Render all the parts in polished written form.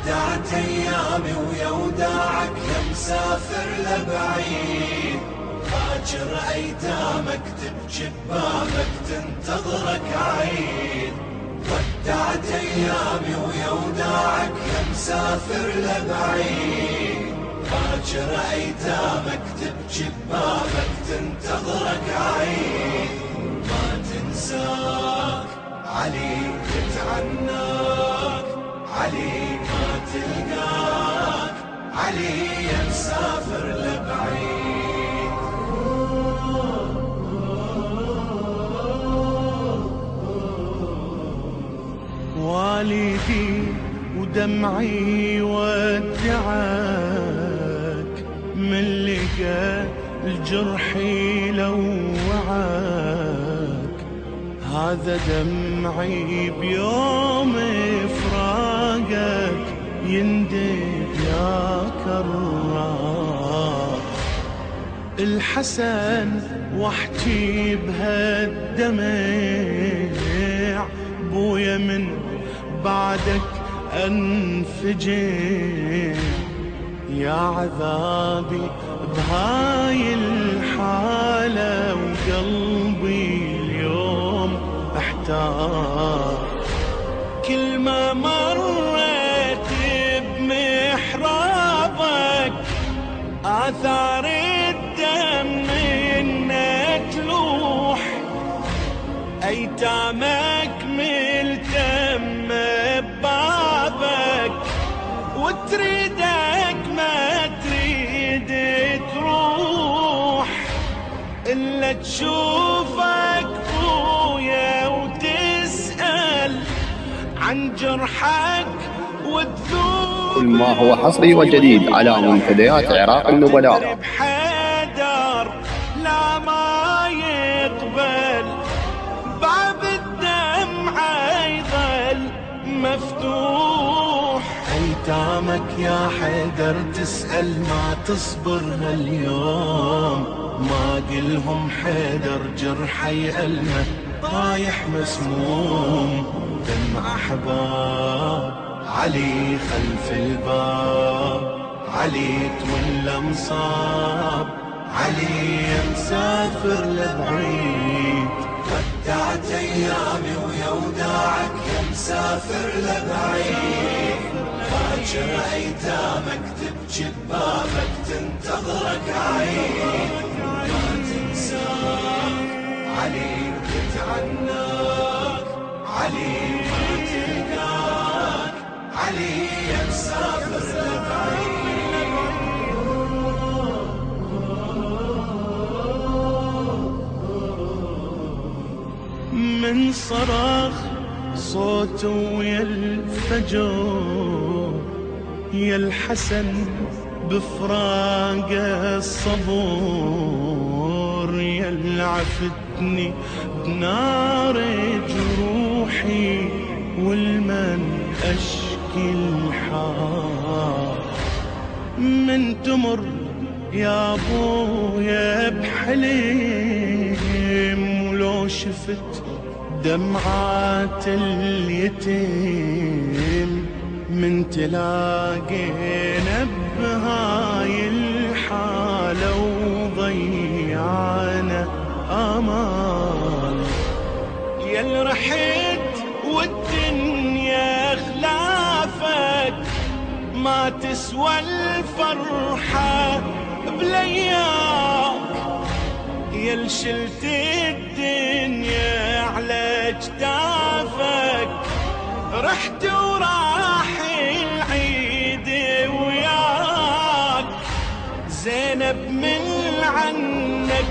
ودعت ايامي ويا وداعك يا مسافر لبعيد، باكر ايتامك تبكي ببابك تنتظرك عيد. ودعت ايامي ويا وداعك يا مسافر لبعيد، باكر ايتامك تبكي ببابك تنتظرك عيد. ما تنساك علي تتعناك، علي ما تلقاك، علي يا مسافر لبعيد. والدي ودمعي ودعاك، من لقى الجرح يلوعك. هذا دمعي بيوم فراقك يندب يا كرار. الحسن واحكي بهالدمع، بويا من بعدك انفجر. يا عذابي بهاي الحالة وقلبي اليوم احتار. كل ما مريت بمحرابك آثار الدم منك تلوح. أيتامك ملتم ببابك، وتريدك ما تريد تروح، إلا تشوفك بويا وتسأل عن جرحك وتذوق. كل ما هو حصري وجديد على منتديات عراق النبلاء. بحيدر لا ما يقبل، باب الدمعة يظل مفتوح. ايتامك يا حيدر تسأل ما تصبر هاليوم، ما قلهم حيدر جرحه يألمه طايح مسموم. دمع احباب علي خلف الباب، علي تولى مصاب، علي يا مسافر لبعيد. ودعت ايامي ويا وداعك يا مسافر لبعيد، باكر ايتامك تبكي ببابك تنتظرك عيد. ما تنساك علي تتعناك، علي ما تلقاك، علي يا مسافر لبعيد. من صراخ صوته ويا الفجر، يا الحسن بفراقه الصبور. يا العفتني بنار جروحي، والمن أشكي الحار. من تمر يا ابويا بحليم، ولو شفت دمعات اليتيم، من تلاقينا بهاي الحالة وضيعنا آمال. يا رحت والدنيا خلافك، ما تسوى الفرحة بلياك. يا شلت الدنيا على جدافك، رحت وراح العيد وياك. زينب من عنك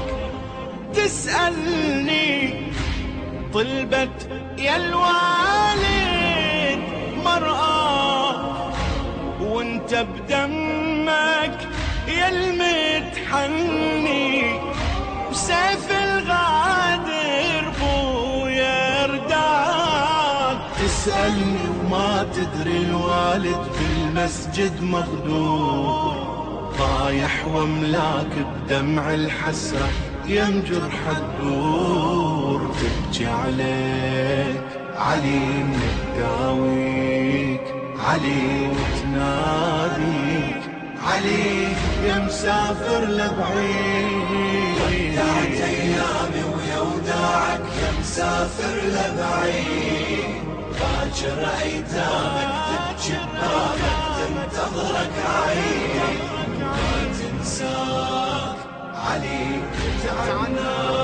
تسألني، طلبت يا الوالد مرآك. وانت بدمك يا المتحني، بسيف الغادر بويا رداك. تسألني وما تدري الوالد بالمسجد مغدور، طايح وملاك بدمع الحسرة ينجر حدور. تبكي عليك علي من الداويك، علي وتناديك علي يا مسافر لبعيد. ودعت ايامي ويا وداعك يا مسافر لبعيد. باكر ايتامك تبكي ببابك تنتظرك عيد. ما تنساك علي تعبنا